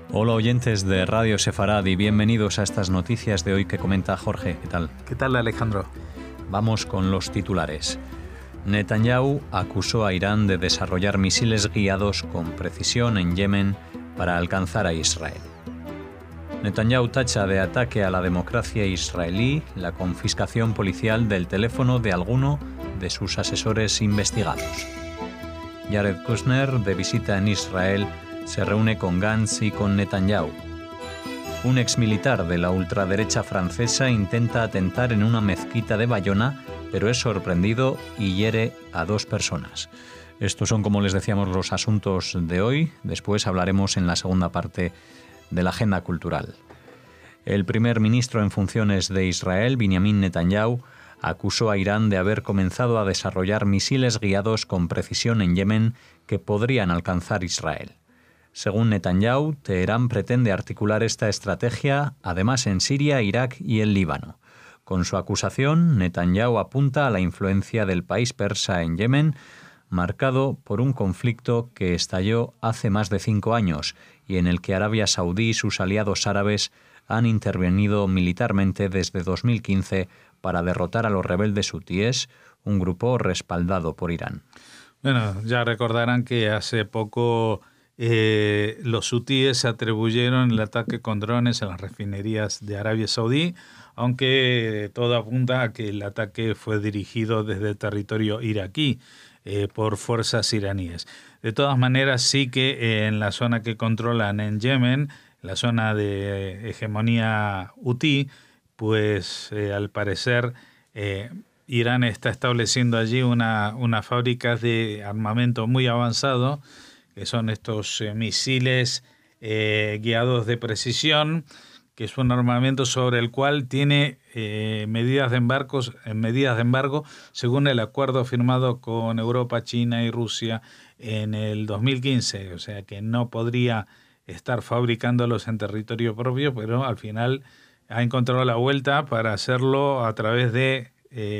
Hola oyentes de Radio Sefarad y bienvenidos a estas noticias de hoy que comenta Jorge. ¿Qué tal? ¿Qué tal, Alejandro? Vamos con los titulares. Netanyahu acusó a Irán de desarrollar misiles guiados con precisión en Yemen para alcanzar a Israel. Netanyahu tacha de ataque a la democracia israelí la confiscación policial del teléfono de alguno de sus asesores investigados. Jared Kushner, de visita en Israel, se reúne con Gantz y con Netanyahu. Un exmilitar de la ultraderecha francesa intenta atentar en una mezquita de Bayona, pero es sorprendido y hiere a 2 personas. Estos son, como les decíamos, los asuntos de hoy. Después hablaremos en la segunda parte de la agenda cultural. El primer ministro en funciones de Israel, Benjamin Netanyahu, acusó a Irán de haber comenzado a desarrollar misiles guiados con precisión en Yemen que podrían alcanzar Israel. Según Netanyahu, Teherán pretende articular esta estrategia además en Siria, Irak y el Líbano. Con su acusación, Netanyahu apunta a la influencia del país persa en Yemen, marcado por un conflicto que estalló hace más de 5 años y en el que Arabia Saudí y sus aliados árabes han intervenido militarmente desde 2015 para derrotar a los rebeldes hutíes, un grupo respaldado por Irán. Bueno, ya recordarán que hace poco los hutíes se atribuyeron el ataque con drones en las refinerías de Arabia Saudí, aunque todo apunta a que el ataque fue dirigido desde el territorio iraquí por fuerzas iraníes. De todas maneras, sí que en la zona que controlan en Yemen, la zona de hegemonía hutí, pues al parecer Irán está estableciendo allí una fábrica de armamento muy avanzado, que son estos misiles guiados de precisión, que es un armamento sobre el cual tiene medidas de embargo según el acuerdo firmado con Europa, China y Rusia en el 2015. O sea que no podría estar fabricándolos en territorio propio, pero al final ha encontrado la vuelta para hacerlo a través de,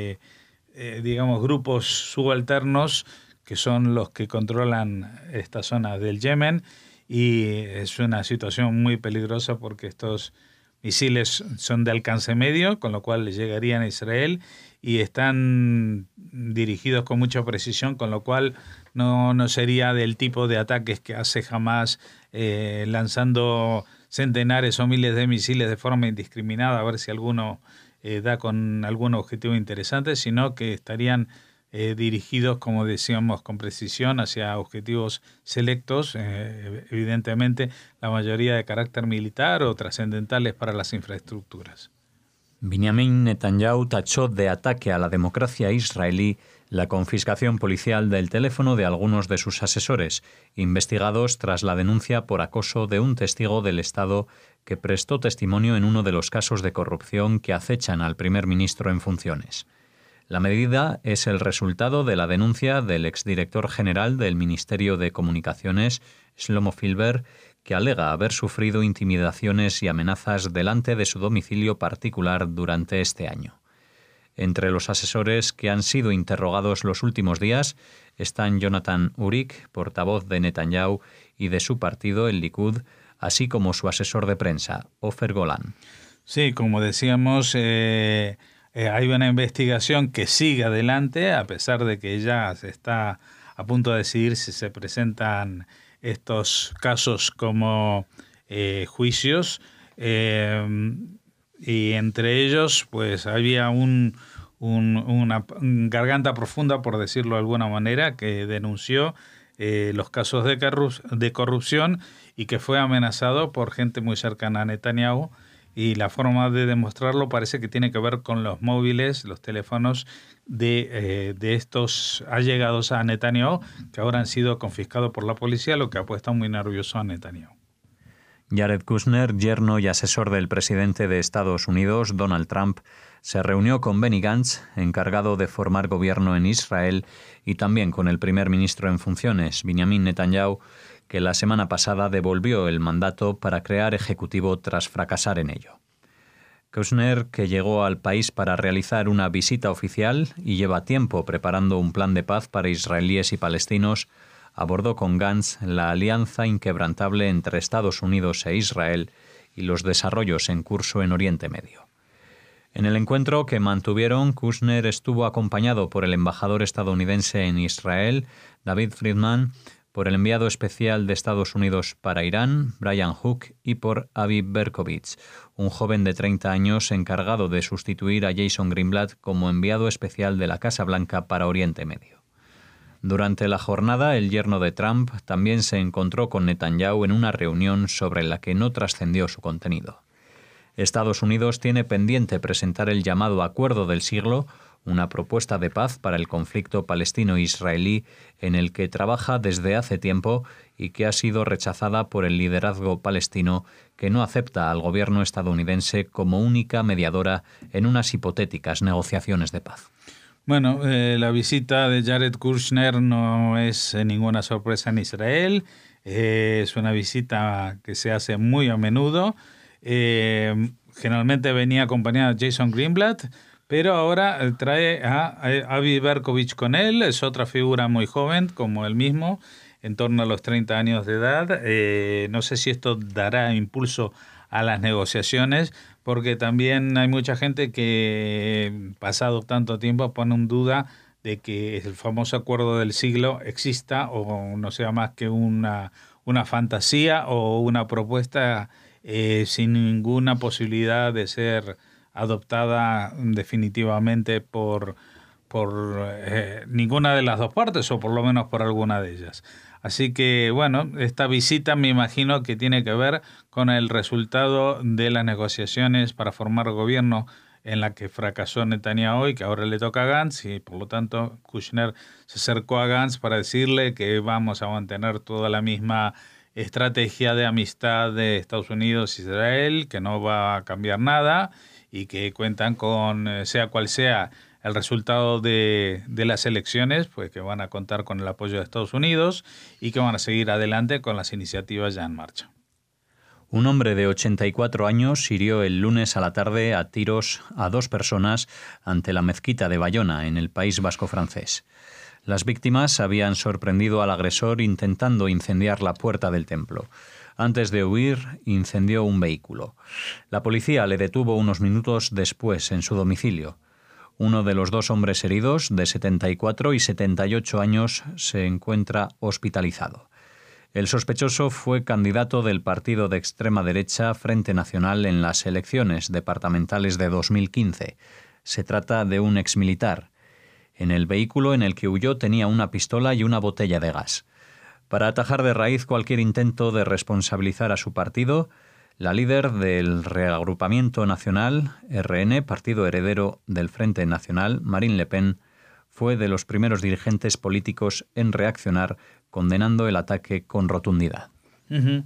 grupos subalternos que son los que controlan esta zona del Yemen, y es una situación muy peligrosa porque estos misiles son de alcance medio, con lo cual llegarían a Israel y están dirigidos con mucha precisión, con lo cual no sería del tipo de ataques que hace Hamás, lanzando centenares o miles de misiles de forma indiscriminada a ver si alguno da con algún objetivo interesante, sino que estarían dirigidos, como decíamos, con precisión hacia objetivos selectos, evidentemente la mayoría de carácter militar o trascendentales para las infraestructuras. Benjamin Netanyahu tachó de ataque a la democracia israelí la confiscación policial del teléfono de algunos de sus asesores, investigados tras la denuncia por acoso de un testigo del Estado que prestó testimonio en uno de los casos de corrupción que acechan al primer ministro en funciones. La medida es el resultado de la denuncia del exdirector general del Ministerio de Comunicaciones, Shlomo Filber, que alega haber sufrido intimidaciones y amenazas delante de su domicilio particular durante este año. Entre los asesores que han sido interrogados los últimos días están Jonathan Urik, portavoz de Netanyahu y de su partido, el Likud, así como su asesor de prensa, Ofer Golan. Sí, como decíamos, hay una investigación que sigue adelante, a pesar de que ya se está a punto de decidir si se presentan estos casos como juicios, y entre ellos pues había una garganta profunda, por decirlo de alguna manera, que denunció los casos de corrupción y que fue amenazado por gente muy cercana a Netanyahu. Y la forma de demostrarlo parece que tiene que ver con los móviles, los teléfonos de estos allegados a Netanyahu, que ahora han sido confiscados por la policía, lo que ha puesto muy nervioso a Netanyahu. Jared Kushner, yerno y asesor del presidente de Estados Unidos, Donald Trump, se reunió con Benny Gantz, encargado de formar gobierno en Israel, y también con el primer ministro en funciones, Benjamin Netanyahu, que la semana pasada devolvió el mandato para crear ejecutivo tras fracasar en ello. Kushner, que llegó al país para realizar una visita oficial y lleva tiempo preparando un plan de paz para israelíes y palestinos, abordó con Gantz la alianza inquebrantable entre Estados Unidos e Israel y los desarrollos en curso en Oriente Medio. En el encuentro que mantuvieron, Kushner estuvo acompañado por el embajador estadounidense en Israel, David Friedman, por el enviado especial de Estados Unidos para Irán, Brian Hook, y por Avi Berkovich, un joven de 30 años encargado de sustituir a Jason Greenblatt como enviado especial de la Casa Blanca para Oriente Medio. Durante la jornada, el yerno de Trump también se encontró con Netanyahu en una reunión sobre la que no trascendió su contenido. Estados Unidos tiene pendiente presentar el llamado Acuerdo del Siglo, una propuesta de paz para el conflicto palestino-israelí en el que trabaja desde hace tiempo y que ha sido rechazada por el liderazgo palestino, que no acepta al gobierno estadounidense como única mediadora en unas hipotéticas negociaciones de paz. Bueno, la visita de Jared Kushner no es ninguna sorpresa en Israel, es una visita que se hace muy a menudo. Generalmente venía acompañado de Jason Greenblatt, pero ahora trae a Avi Berkovich con él. Es otra figura muy joven, como él mismo, en torno a los 30 años de edad. No sé si esto dará impulso a las negociaciones, porque también hay mucha gente que, pasado tanto tiempo, pone en duda de que el famoso Acuerdo del Siglo exista o no sea más que una fantasía o una propuesta sin ninguna posibilidad de ser adoptada definitivamente por ninguna de las dos partes, o por lo menos por alguna de ellas. Así que, bueno, esta visita me imagino que tiene que ver con el resultado de las negociaciones para formar gobierno en la que fracasó Netanyahu y que ahora le toca a Gantz, y por lo tanto Kushner se acercó a Gantz para decirle que vamos a mantener toda la misma estrategia de amistad de Estados Unidos e Israel, que no va a cambiar nada y que cuentan con, sea cual sea el resultado de las elecciones, pues que van a contar con el apoyo de Estados Unidos y que van a seguir adelante con las iniciativas ya en marcha. Un hombre de 84 años hirió el lunes a la tarde a tiros a 2 personas ante la mezquita de Bayona, en el País Vasco francés. Las víctimas habían sorprendido al agresor intentando incendiar la puerta del templo. Antes de huir, incendió un vehículo. La policía le detuvo unos minutos después en su domicilio. Uno de los 2 hombres heridos, de 74 y 78 años, se encuentra hospitalizado. El sospechoso fue candidato del partido de extrema derecha Frente Nacional en las elecciones departamentales de 2015. Se trata de un exmilitar. En el vehículo en el que huyó tenía una pistola y una botella de gas. Para atajar de raíz cualquier intento de responsabilizar a su partido, la líder del Reagrupamiento Nacional, RN, partido heredero del Frente Nacional, Marine Le Pen, fue de los primeros dirigentes políticos en reaccionar, condenando el ataque con rotundidad. Uh-huh.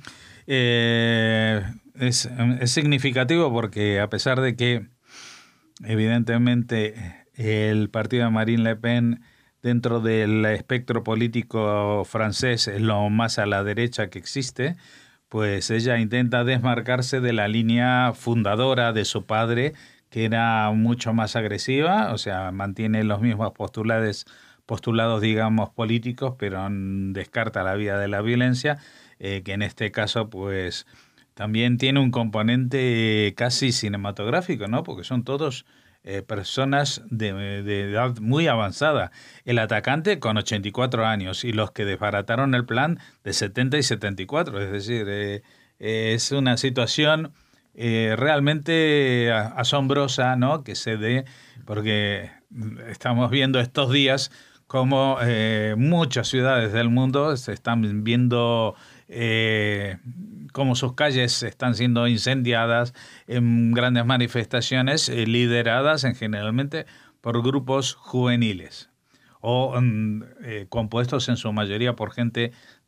Es significativo porque, a pesar de que evidentemente el partido de Marine Le Pen dentro del espectro político francés es lo más a la derecha que existe, pues ella intenta desmarcarse de la línea fundadora de su padre, que era mucho más agresiva, o sea, mantiene los mismos postulados, digamos, políticos, pero descarta la vía de la violencia, que en este caso, pues, también tiene un componente casi cinematográfico, ¿no? Porque son todos personas de edad muy avanzada. El atacante con 84 años y los que desbarataron el plan de 70 y 74. Es decir, es una situación realmente asombrosa, ¿no?, que se dé, porque estamos viendo estos días como muchas ciudades del mundo se están viendo cómo sus calles están siendo incendiadas en grandes manifestaciones lideradas generalmente por grupos juveniles o compuestos en su mayoría por gente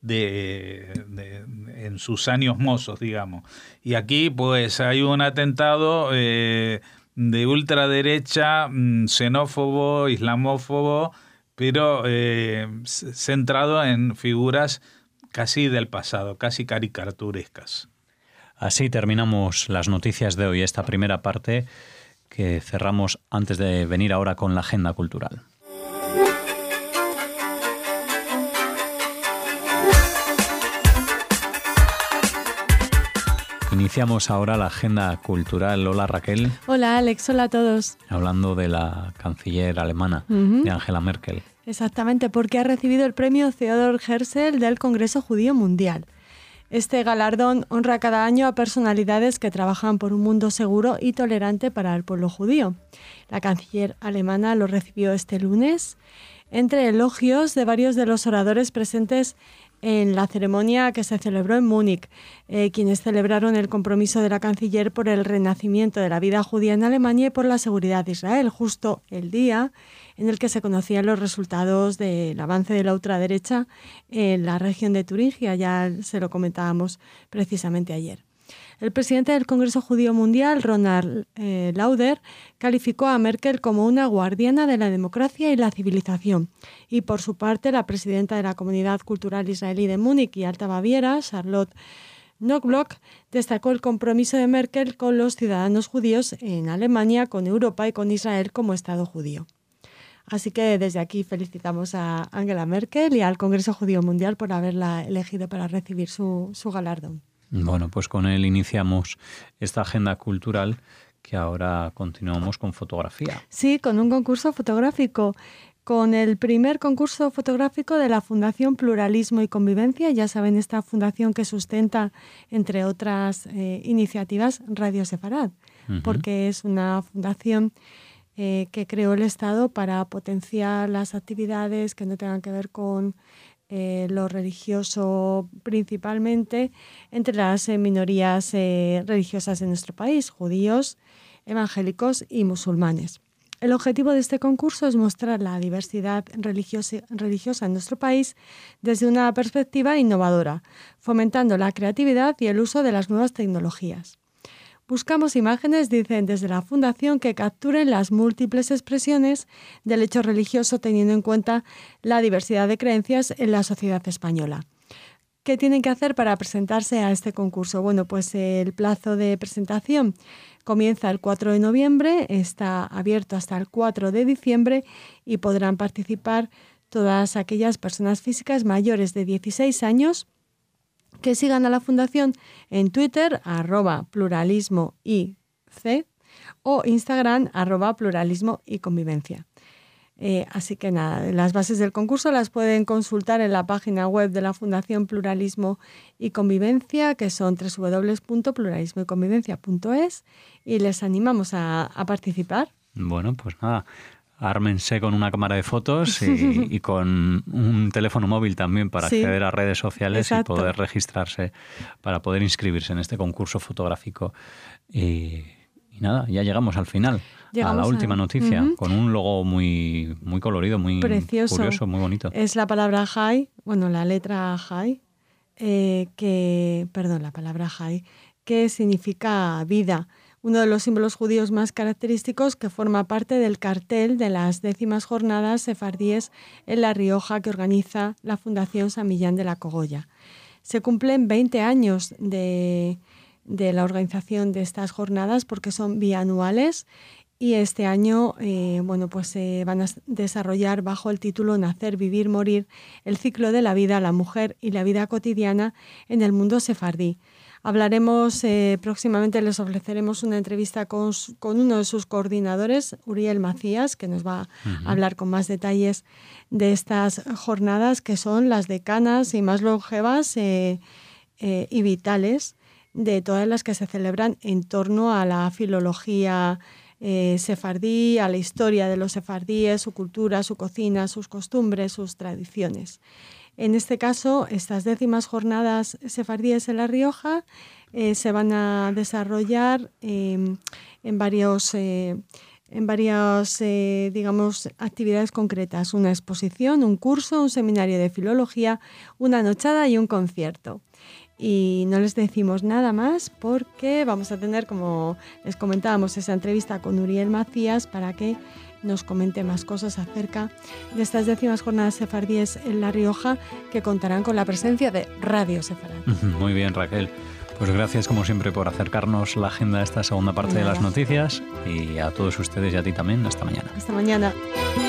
en sus años mozos, digamos. Y aquí pues hay un atentado de ultraderecha, xenófobo, islamófobo, pero centrado en figuras casi del pasado, casi caricaturescas. Así terminamos las noticias de hoy, esta primera parte que cerramos antes de venir ahora con la agenda cultural. Iniciamos ahora la agenda cultural. Hola Raquel. Hola Alex, hola a todos. Hablando de la canciller alemana, de Angela Merkel. Exactamente, porque ha recibido el premio Theodor Herzl del Congreso Judío Mundial. Este galardón honra cada año a personalidades que trabajan por un mundo seguro y tolerante para el pueblo judío. La canciller alemana lo recibió este lunes, entre elogios de varios de los oradores presentes en la ceremonia que se celebró en Múnich, quienes celebraron el compromiso de la canciller por el renacimiento de la vida judía en Alemania y por la seguridad de Israel, justo el día en el que se conocían los resultados del avance de la ultraderecha en la región de Turingia. Ya se lo comentábamos precisamente ayer. El presidente del Congreso Judío Mundial, Ronald Lauder, calificó a Merkel como una guardiana de la democracia y la civilización. Y por su parte, la presidenta de la Comunidad Cultural Israelí de Múnich y Alta Baviera, Charlotte Knobloch, destacó el compromiso de Merkel con los ciudadanos judíos en Alemania, con Europa y con Israel como Estado judío. Así que desde aquí felicitamos a Angela Merkel y al Congreso Judío Mundial por haberla elegido para recibir su galardón. Bueno, pues con él iniciamos esta agenda cultural que ahora continuamos con fotografía. Sí, con un concurso fotográfico, con el primer concurso fotográfico de la Fundación Pluralismo y Convivencia. Ya saben, esta fundación que sustenta, entre otras iniciativas, Radio Sefarad, porque es una fundación que creó el Estado para potenciar las actividades que no tengan que ver con lo religioso, principalmente entre las minorías religiosas de nuestro país, judíos, evangélicos y musulmanes. El objetivo de este concurso es mostrar la diversidad religiosa en nuestro país desde una perspectiva innovadora, fomentando la creatividad y el uso de las nuevas tecnologías. Buscamos imágenes, dicen desde la Fundación, que capturen las múltiples expresiones del hecho religioso teniendo en cuenta la diversidad de creencias en la sociedad española. ¿Qué tienen que hacer para presentarse a este concurso? Bueno, pues el plazo de presentación comienza el 4 de noviembre, está abierto hasta el 4 de diciembre y podrán participar todas aquellas personas físicas mayores de 16 años que sigan a la Fundación en Twitter, @pluralismoic, o Instagram, @pluralismoyconvivencia. Así que nada, las bases del concurso las pueden consultar en la página web de la Fundación Pluralismo y Convivencia, que son www.pluralismoyconvivencia.es, y les animamos a participar. Bueno, pues nada, ármense con una cámara de fotos y con un teléfono móvil también para acceder a redes sociales. Exacto. Y poder registrarse para poder inscribirse en este concurso fotográfico. Y nada, ya llegamos al final, a la última noticia, con un logo muy, muy colorido, muy precioso, curioso, muy bonito. Es la palabra Jai, bueno, la letra Jai, la palabra Jai, que significa vida. Uno de los símbolos judíos más característicos, que forma parte del cartel de las 10º jornadas sefardíes en La Rioja que organiza la Fundación San Millán de la Cogolla. Se cumplen 20 años de la organización de estas jornadas porque son bianuales y este año se van a desarrollar bajo el título Nacer, Vivir, Morir, el ciclo de la vida, la mujer y la vida cotidiana en el mundo sefardí. Hablaremos próximamente, les ofreceremos una entrevista con uno de sus coordinadores, Uriel Macías, que nos va a hablar con más detalles de estas jornadas, que son las decanas y más longevas y vitales de todas las que se celebran en torno a la filología sefardí, a la historia de los sefardíes, su cultura, su cocina, sus costumbres, sus tradiciones. En este caso, estas 10º jornadas sefardíes en La Rioja se van a desarrollar en varias actividades concretas. Una exposición, un curso, un seminario de filología, una nochada y un concierto. Y no les decimos nada más porque vamos a tener, como les comentábamos, esa entrevista con Uriel Macías para que nos comente más cosas acerca de estas 10º jornadas sefardíes en La Rioja, que contarán con la presencia de Radio Sefarad. Muy bien, Raquel. Pues gracias como siempre por acercarnos la agenda de esta segunda parte de las noticias, y a todos ustedes y a ti también. Hasta mañana. Hasta mañana.